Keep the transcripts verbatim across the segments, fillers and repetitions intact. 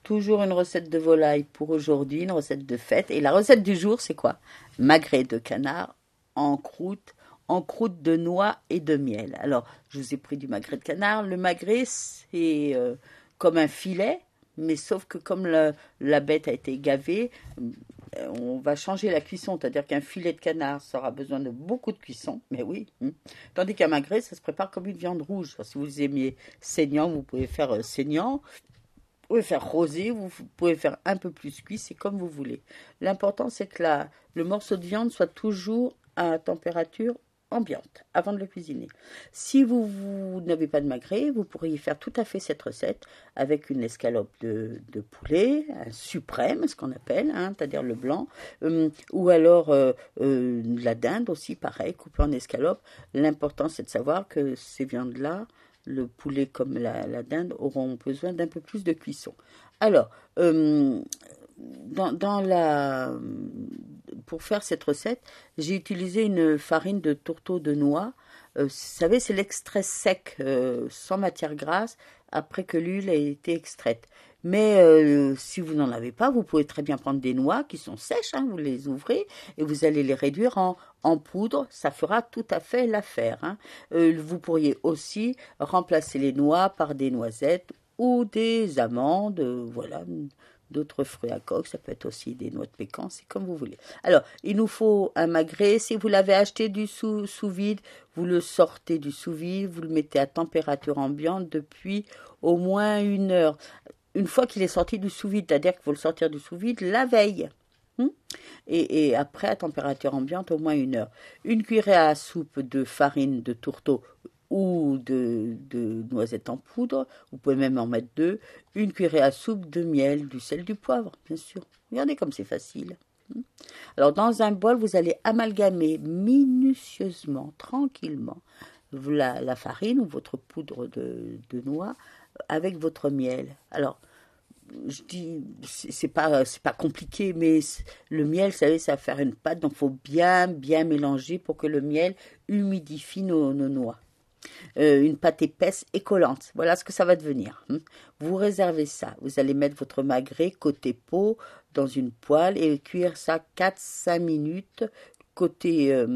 toujours une recette de volaille pour aujourd'hui, une recette de fête. Et la recette du jour, c'est quoi? Magret de canard en croûte, en croûte de noix et de miel. Alors, je vous ai pris du magret de canard. Le magret, c'est euh, comme un filet, mais sauf que comme la, la bête a été gavée, on va changer la cuisson, c'est-à-dire qu'un filet de canard, ça aura besoin de beaucoup de cuisson, mais oui. Hein. Tandis qu'un magret, ça se prépare comme une viande rouge. Alors, si vous aimiez saignant, vous pouvez faire euh, saignant. Vous pouvez faire rosé, vous pouvez faire un peu plus cuit, c'est comme vous voulez. L'important, c'est que la, le morceau de viande soit toujours à température ambiante avant de le cuisiner. Si vous, vous n'avez pas de magret, vous pourriez faire tout à fait cette recette avec une escalope de, de poulet, un suprême, ce qu'on appelle, hein, c'est-à-dire le blanc, euh, ou alors euh, euh, la dinde aussi, pareil, coupée en escalope. L'important, c'est de savoir que ces viandes-là, le poulet comme la, la dinde, auront besoin d'un peu plus de cuisson. Alors, euh, dans, dans la, pour faire cette recette, j'ai utilisé une farine de tourteau de noix. Euh, vous savez, c'est l'extrait sec, euh, sans matière grasse, après que l'huile ait été extraite. Mais euh, si vous n'en avez pas, vous pouvez très bien prendre des noix qui sont sèches, hein, vous les ouvrez et vous allez les réduire en, en poudre, ça fera tout à fait l'affaire. Hein. Euh, vous pourriez aussi remplacer les noix par des noisettes ou des amandes, euh, voilà, d'autres fruits à coque, ça peut être aussi des noix de pécan, c'est comme vous voulez. Alors, il nous faut un magret, si vous l'avez acheté du sous, sous vide, vous le sortez du sous vide, vous le mettez à température ambiante depuis au moins une heure. Une fois qu'il est sorti du sous-vide, c'est-à-dire qu'il faut le sortir du sous-vide la veille. Hum et, et après, à température ambiante, au moins une heure. Une cuillerée à soupe de farine de tourteau ou de, de noisettes en poudre, vous pouvez même en mettre deux. Une cuillerée à soupe de miel, du sel, du poivre, bien sûr. Regardez comme c'est facile. Hum Alors, dans un bol, vous allez amalgamer minutieusement, tranquillement, la, la farine ou votre poudre de, de noix avec votre miel. Alors, je dis, c'est pas, c'est pas compliqué, mais le miel, vous savez, ça va faire une pâte, donc il faut bien, bien mélanger pour que le miel humidifie nos, nos noix. Euh, une pâte épaisse et collante, voilà ce que ça va devenir. Vous réservez ça, vous allez mettre votre magret côté peau dans une poêle et cuire ça quatre à cinq minutes côté, euh,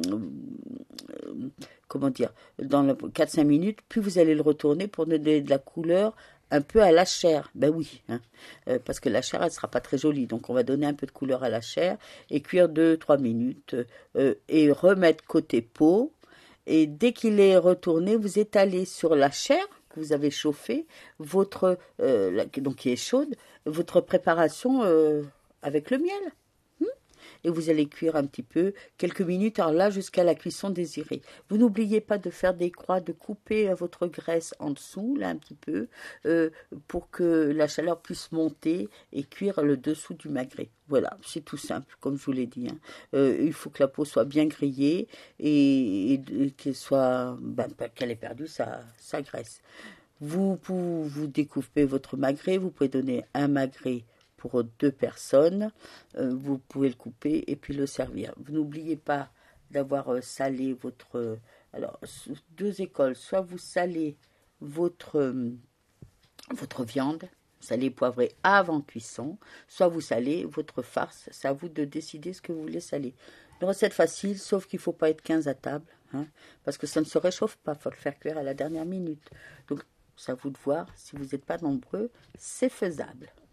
euh, comment dire, dans le quatre à cinq minutes, puis vous allez le retourner pour donner de la couleur un peu à la chair. Ben oui, hein, euh, parce que la chair, elle ne sera pas très jolie, donc on va donner un peu de couleur à la chair et cuire deux à trois minutes euh, et remettre côté peau. Et dès qu'il est retourné, vous étalez sur la chair que vous avez chauffée, votre, euh, donc qui est chaude, votre préparation euh, avec le miel. Et vous allez cuire un petit peu, quelques minutes, alors là, jusqu'à la cuisson désirée. Vous n'oubliez pas de faire des croix, de couper votre graisse en dessous, là, un petit peu, euh, pour que la chaleur puisse monter et cuire le dessous du magret. Voilà, c'est tout simple, comme je vous l'ai dit. Hein. Euh, il faut que la peau soit bien grillée et, et, et qu'elle soit, ben, qu'elle ait perdu sa, sa graisse. Vous, vous, vous découpez votre magret, vous pouvez donner un magret pour deux personnes, euh, vous pouvez le couper et puis le servir. Vous n'oubliez pas d'avoir euh, salé votre... Euh, alors, deux écoles, soit vous salez votre, euh, votre viande, salé poivré avant cuisson, soit vous salez votre farce, c'est à vous de décider ce que vous voulez saler. Une recette facile, sauf qu'il ne faut pas être quinze à table, hein, parce que ça ne se réchauffe pas, il faut le faire cuire à la dernière minute. Donc, c'est à vous de voir, si vous n'êtes pas nombreux, c'est faisable.